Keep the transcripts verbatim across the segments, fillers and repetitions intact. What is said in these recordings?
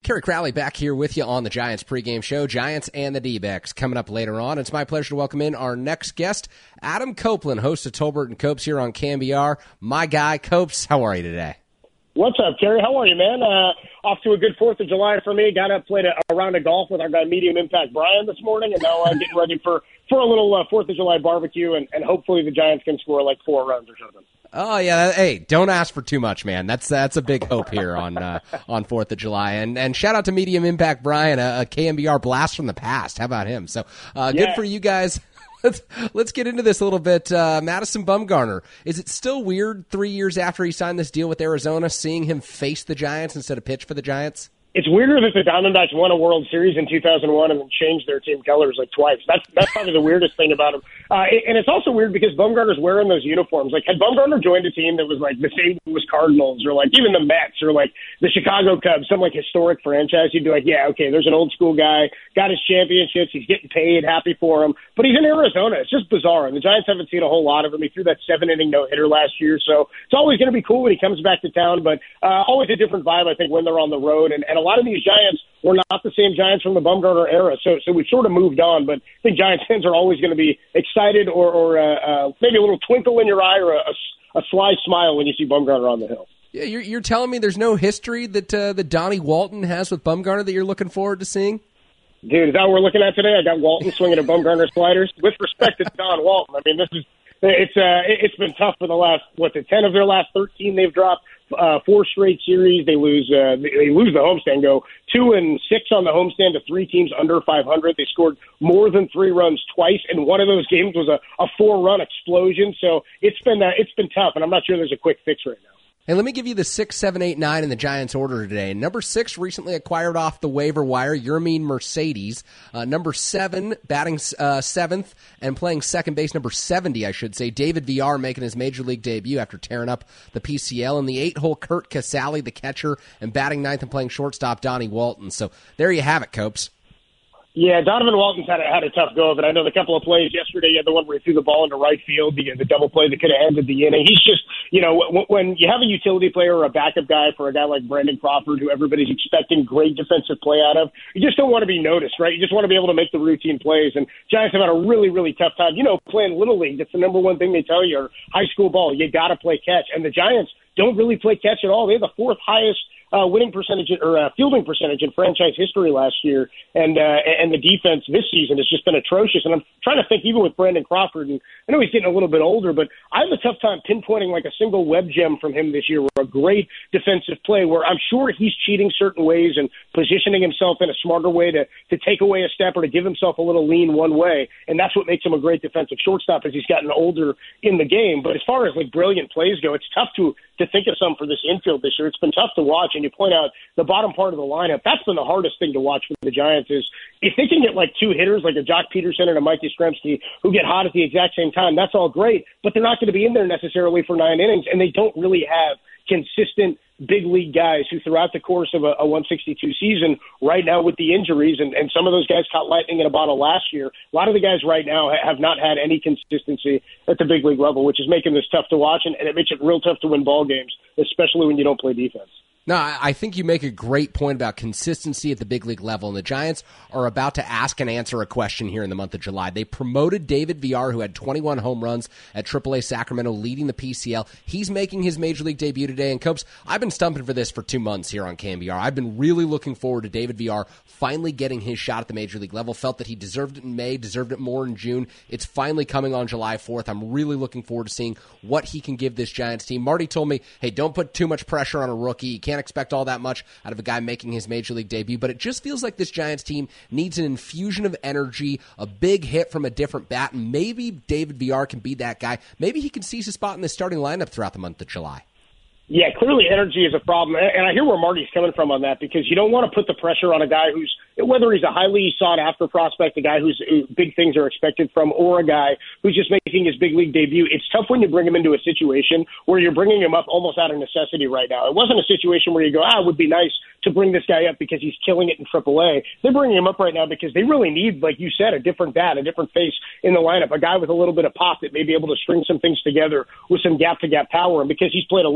Kerry Crowley back here with you on the Giants pregame show. Giants and the D-backs coming up later on. It's my pleasure to welcome in our next guest, Adam Copeland, host of Tolbert and Copes here on K M B R. My guy, Copes, how are you today? What's up, Kerry? How are you, man? Uh, off to a good fourth of July for me. Got up, played a, a round of golf with our guy Medium Impact Brian this morning, and now I'm getting ready for, for a little uh, fourth of July barbecue, and, and hopefully the Giants can score like four runs or something. Oh yeah, hey! Don't ask for too much, man. That's that's a big hope here on uh, on Fourth of July, and and shout out to Medium Impact Brian, a, a K M B R blast from the past. How about him? So uh, yeah. Good for you guys. Let's let's get into this a little bit. Uh, Madison Bumgarner, is it still weird three years after he signed this deal with Arizona, seeing him face the Giants instead of pitch for the Giants? It's weirder that the Diamondbacks won a World Series in two thousand one and then changed their team colors like twice. That's that's probably the weirdest thing about him. Uh, and it's also weird because Bumgarner's wearing those uniforms. Like, had Bumgarner joined a team that was like the Saint Louis Cardinals or like even the Mets or like the Chicago Cubs, some like historic franchise, you'd be like, yeah, okay, there's an old school guy, got his championships, he's getting paid, happy for him. But he's in Arizona. It's just bizarre. And the Giants haven't seen a whole lot of him. He threw that seven-inning no-hitter last year. So it's always going to be cool when he comes back to town. But uh, always a different vibe, I think, when they're on the road. And, and a lot of these Giants were not the same Giants from the Bumgarner era. So so we've sort of moved on. But I think Giants fans are always going to be excited or, or uh, uh, maybe a little twinkle in your eye or a, a, a sly smile when you see Bumgarner on the hill. Yeah, you're, you're telling me there's no history that uh, that Donnie Walton has with Bumgarner that you're looking forward to seeing? Dude, is that what we're looking at today? I got Walton swinging at Bumgarner sliders. With respect to Don Walton, I mean, this is it's uh, it's been tough for the last, what's it, ten of their last thirteen they've dropped. Uh, four straight series. They lose. Uh, they lose the homestand. Go two and six on the homestand to three teams under five hundred. They scored more than three runs twice, and one of those games was a, a four-run explosion. So it's been uh, it's been tough, and I'm not sure there's a quick fix right now. Hey, let me give you the six, seven, eight, nine in the Giants order today. Number six, recently acquired off the waiver wire, Yermin Mercedes. Uh, number seven, batting uh, seventh and playing second base, number seventy, I should say. David Villar making his major league debut after tearing up the P C L. In the eight-hole, Kurt Casale, the catcher, and batting ninth and playing shortstop, Donnie Walton. So there you have it, Copes. Yeah, Donovan Walton's had a, had a tough go of it. I know the couple of plays yesterday, you had the one where he threw the ball into right field, the, the double play that could have ended the inning. He's just, you know, w- when you have a utility player or a backup guy for a guy like Brandon Crawford, who everybody's expecting great defensive play out of, you just don't want to be noticed, right? You just want to be able to make the routine plays. And Giants have had a really, really tough time. You know, playing Little League, that's the number one thing they tell you, or high school ball, you got to play catch. And the Giants don't really play catch at all. They have the fourth highest Uh, winning percentage or uh, fielding percentage in franchise history last year, and uh, and the defense this season has just been atrocious. And I'm trying to think, even with Brandon Crawford, and I know he's getting a little bit older, but I have a tough time pinpointing like a single web gem from him this year, or a great defensive play where I'm sure he's cheating certain ways and positioning himself in a smarter way to to take away a step or to give himself a little lean one way, and that's what makes him a great defensive shortstop as he's gotten older in the game. But as far as like brilliant plays go, it's tough to to think of some for this infield this year. It's been tough to watch. And you point out the bottom part of the lineup, that's been the hardest thing to watch for the Giants is if they can get like two hitters, like a Jock Peterson and a Mike Yastrzemski, who get hot at the exact same time, that's all great, but they're not going to be in there necessarily for nine innings, and they don't really have consistent big league guys who throughout the course of a, a one sixty-two season right now with the injuries, and, and some of those guys caught lightning in a bottle last year. A lot of the guys right now ha- have not had any consistency at the big league level, which is making this tough to watch, and, and it makes it real tough to win ball games, especially when you don't play defense. No, I think you make a great point about consistency at the big league level, and the Giants are about to ask and answer a question here in the month of July. They promoted David Villar, who had twenty-one home runs at triple A Sacramento, leading the P C L. He's making his major league debut today, and Copes, I've been stumping for this for two months here on K M B R. I've been really looking forward to David Villar finally getting his shot at the major league level. Felt that he deserved it in May, deserved it more in June. It's finally coming on July fourth. I'm really looking forward to seeing what he can give this Giants team. Marty told me, hey, don't put too much pressure on a rookie. You can't expect all that much out of a guy making his major league debut, but it just feels like this Giants team needs an infusion of energy, a big hit from a different bat, and maybe David Villar can be that guy. Maybe he can seize a spot in the starting lineup throughout the month of July. Yeah, clearly energy is a problem, and I hear where Marty's coming from on that, because you don't want to put the pressure on a guy who's, whether he's a highly sought-after prospect, a guy who's who big things are expected from, or a guy who's just making his big league debut. It's tough when you bring him into a situation where you're bringing him up almost out of necessity right now. It wasn't a situation where you go, ah, it would be nice to bring this guy up because he's killing it in triple A. They're bringing him up right now because they really need, like you said, a different bat, a different face in the lineup, a guy with a little bit of pop that may be able to string some things together with some gap-to-gap power. And because he's played eleven games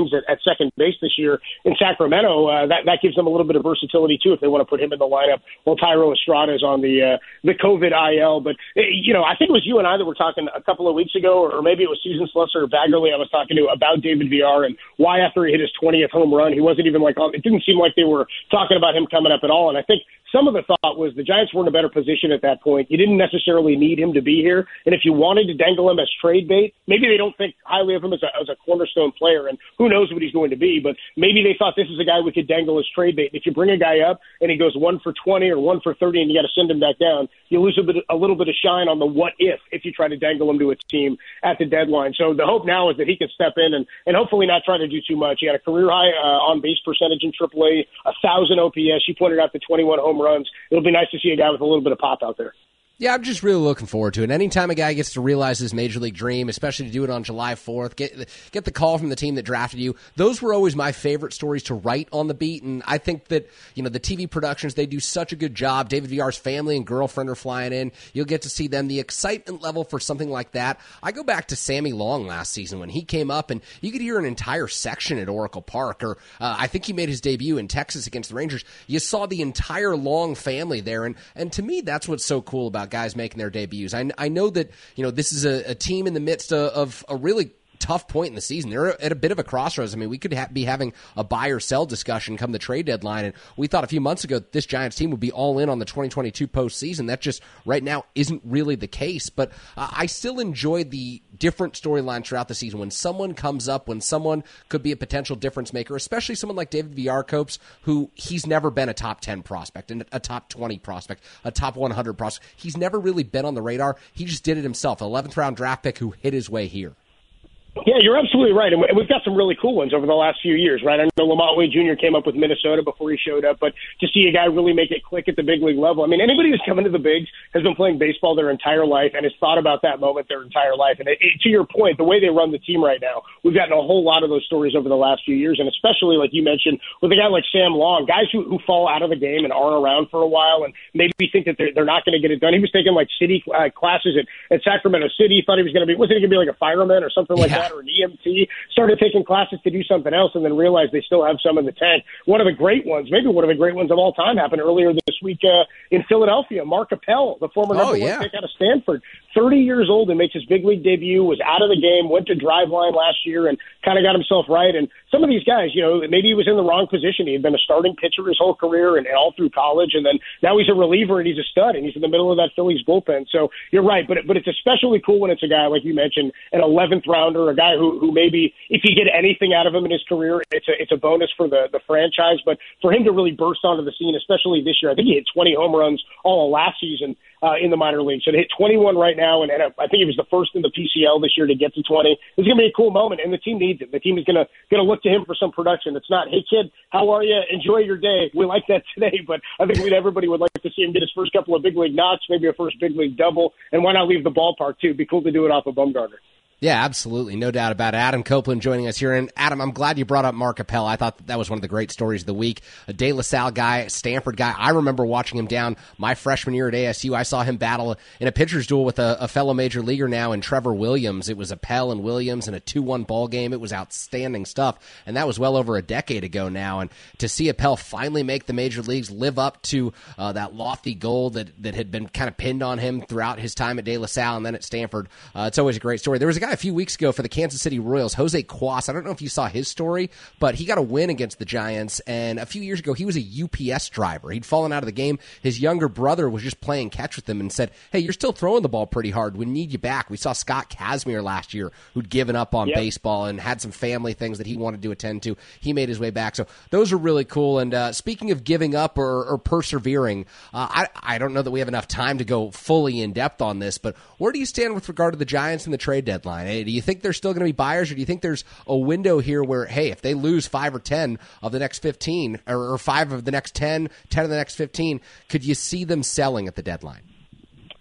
games at, at second base this year in Sacramento. Uh, that, that gives them a little bit of versatility, too, if they want to put him in the lineup while Thairo Estrada is on the uh, the COVID I L. But, you know, I think it was you and I that were talking a couple of weeks ago, or maybe it was Susan Slusser or Baggerly I was talking to about David Villar and why after he hit his twentieth home run, he wasn't even like, it didn't seem like they were talking about him coming up at all. And I think some of the thought was the Giants were in a better position at that point. You didn't necessarily need him to be here. And if you wanted to dangle him as trade bait, maybe they don't think highly of him as a, as a cornerstone player, and who knows what he's going to be, but maybe they thought this is a guy we could dangle as trade bait. If you bring a guy up and he goes one for twenty or one for thirty and you got to send him back down, you lose a, bit, a little bit of shine on the what if if you try to dangle him to a team at the deadline. So the hope now is that he can step in and, and hopefully not try to do too much. He had a career high uh, on-base percentage in triple A, one thousand O P S. You pointed out the twenty-one home runs. It'll be nice to see a guy with a little bit of pop out there. Yeah, I'm just really looking forward to it. Anytime a guy gets to realize his major league dream, especially to do it on July fourth, get get the call from the team that drafted you, those were always my favorite stories to write on the beat. And I think that, you know, the T V productions, they do such a good job. David Villar's family and girlfriend are flying in. You'll get to see them. The excitement level for something like that. I go back to Sammy Long last season when he came up, and you could hear an entire section at Oracle Park. Or uh, I think he made his debut in Texas against the Rangers. You saw the entire Long family there. And, and to me, that's what's so cool about guys making their debuts. I, I know that, you know, this is a, a team in the midst of, of a really tough point in the season. They're at a bit of a crossroads. I mean, we could ha- be having a buy or sell discussion come the trade deadline, and we thought a few months ago this Giants team would be all in on the twenty twenty-two postseason. That just right now isn't really the case, but uh, I still enjoy the different storylines throughout the season when someone comes up, when someone could be a potential difference maker, especially someone like David Villar-Copes, who he's never been a top ten prospect, and a top twenty prospect, a top one hundred prospect. He's never really been on the radar. He just did it himself. eleventh round draft pick who hit his way here. Yeah, you're absolutely right. And we've got some really cool ones over the last few years, right? I know Lamont Wade Junior came up with Minnesota before he showed up, but to see a guy really make it click at the big league level. I mean, anybody who's coming to the bigs has been playing baseball their entire life and has thought about that moment their entire life. And it, it, to your point, the way they run the team right now, we've gotten a whole lot of those stories over the last few years, and especially, like you mentioned, with a guy like Sam Long, guys who, who fall out of the game and aren't around for a while and maybe think that they're, they're not going to get it done. He was taking, like, city uh, classes at, at Sacramento City. He thought he was going to be, wasn't he going to be like a fireman or something like yeah. that, or an E M T? Started taking classes to do something else and then realized they still have some in the tank. One of the great ones, maybe one of the great ones of all time, happened earlier this week uh, in Philadelphia. Mark Appel, the former number oh, yeah. one pick out of Stanford, thirty years old and makes his big league debut, was out of the game, went to Driveline last year and kind of got himself right. And some of these guys, you know, maybe he was in the wrong position. He had been a starting pitcher his whole career and, and all through college, and then now he's a reliever and he's a stud and he's in the middle of that Phillies bullpen. So you're right, but but it's especially cool when it's a guy, like you mentioned, an eleventh rounder, a guy who, who maybe, if you get anything out of him in his career, it's a it's a bonus for the, the franchise. But for him to really burst onto the scene, especially this year, I think he hit twenty home runs all of last season uh, in the minor leagues. So to hit twenty-one right now, and, and I think he was the first in the P C L this year to get to twenty. It's going to be a cool moment, and the team needs it. The team is going to going to look to him for some production. It's not, hey, kid, how are you? Enjoy your day. We like that today, but I think we'd, everybody would like to see him get his first couple of big league knocks, maybe a first big league double, and why not leave the ballpark, too? It'd be cool to do it off of Bumgarner. Yeah, absolutely. No doubt about it. Adam Copeland joining us here. And Adam, I'm glad you brought up Mark Appel. I thought that was one of the great stories of the week. A De La Salle guy, Stanford guy. I remember watching him down my freshman year at A S U. I saw him battle in a pitcher's duel with a, a fellow major leaguer now in Trevor Williams. It was Appel and Williams in a two one ball game. It was outstanding stuff. And that was well over a decade ago now. And to see Appel finally make the major leagues, live up to uh, that lofty goal that, that had been kind of pinned on him throughout his time at De La Salle and then at Stanford, uh, it's always a great story. There was a guy a few weeks ago for the Kansas City Royals, Jose Cuas. I don't know if you saw his story, but he got a win against the Giants, and a few years ago he was a U P S driver. He'd fallen out of the game. His younger brother was just playing catch with him and said, hey, you're still throwing the ball pretty hard. We need you back. We saw Scott Kazmir last year who'd given up on yep. baseball and had some family things that he wanted to attend to. He made his way back. So those are really cool. And uh, speaking of giving up or, or persevering, uh, I, I don't know that we have enough time to go fully in depth on this, but where do you stand with regard to the Giants and the trade deadline? Hey, do you think they're still going to be buyers, or do you think there's a window here where, hey, if they lose five or ten of the next fifteen, or, or five of the next ten, ten of the next fifteen, could you see them selling at the deadline?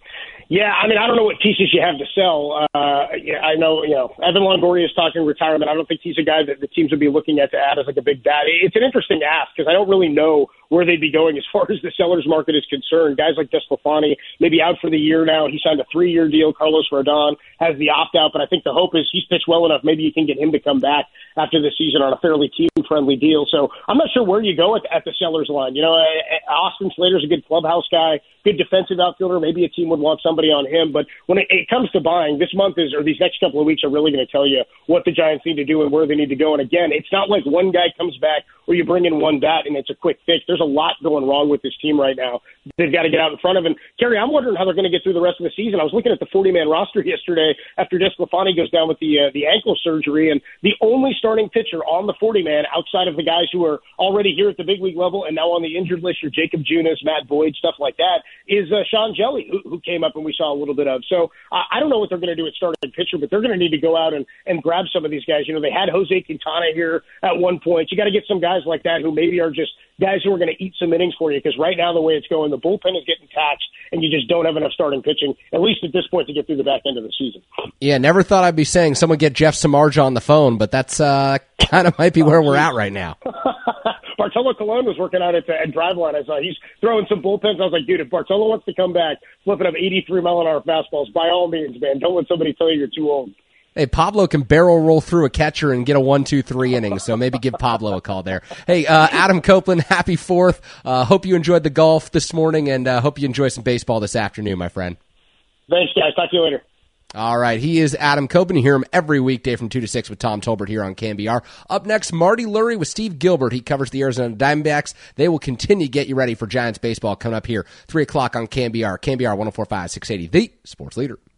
Yeah, I mean, I don't know what pieces you have to sell. Uh, yeah, I know, you know, Evan Longoria is talking retirement. I don't think he's a guy that the teams would be looking at to add as like a big bat. It's an interesting ask because I don't really know where they'd be going as far as the sellers market is concerned. Guys like DeSclafani, maybe out for the year now. He signed a three-year deal. Carlos Rodon has the opt-out, but I think the hope is he's pitched well enough. Maybe you can get him to come back after the season on a fairly team-friendly deal. So I'm not sure where you go at, at the sellers line. You know, Austin Slater's a good clubhouse guy, good defensive outfielder. Maybe a team would want somebody on him. But when it, it comes to buying, this month is, or these next couple of weeks are really going to tell you what the Giants need to do and where they need to go. And again, it's not like one guy comes back or you bring in one bat and it's a quick fix. There's a lot going wrong with this team right now. They've got to get out in front of. And Kerry, I'm wondering how they're going to get through the rest of the season. I was looking at the forty-man roster yesterday after DeSclafani goes down with the uh, the ankle surgery, and the only starting pitcher on the forty-man outside of the guys who are already here at the big league level and now on the injured list, your Jacob Junis, Matt Boyd, stuff like that, is uh, Sean Jelly, who, who came up and we saw a little bit of. So uh, I don't know what they're going to do at starting pitcher, but they're going to need to go out and, and grab some of these guys. You know, they had Jose Quintana here at one point. You got to get some guys like that who maybe are just guys who are going to eat some innings for you, because right now the way it's going, the bullpen is getting taxed, and you just don't have enough starting pitching, at least at this point, to get through the back end of the season. Yeah, never thought I'd be saying someone get Jeff Samardzija on the phone, but that's uh, kind of might be where we're at right now. Bartolo Colon was working out at, at Driveline. I saw he's throwing some bullpens. I was like, dude, if Bartolo wants to come back, flipping up eighty-three mile an hour fastballs, by all means, man. Don't let somebody tell you you're too old. Hey, Pablo can barrel roll through a catcher and get a one, two, three inning, so maybe give Pablo a call there. Hey, uh, Adam Copeland, happy fourth. Uh, hope you enjoyed the golf this morning, and uh, hope you enjoy some baseball this afternoon, my friend. Thanks, guys. Talk to you later. All right, he is Adam Copeland. You hear him every weekday from two to six with Tom Tolbert here on K M B R. Up next, Marty Lurie with Steve Gilbert. He covers the Arizona Diamondbacks. They will continue to get you ready for Giants baseball coming up here, three o'clock on K M B R. K M B R one oh four point five, six eighty, the sports leader.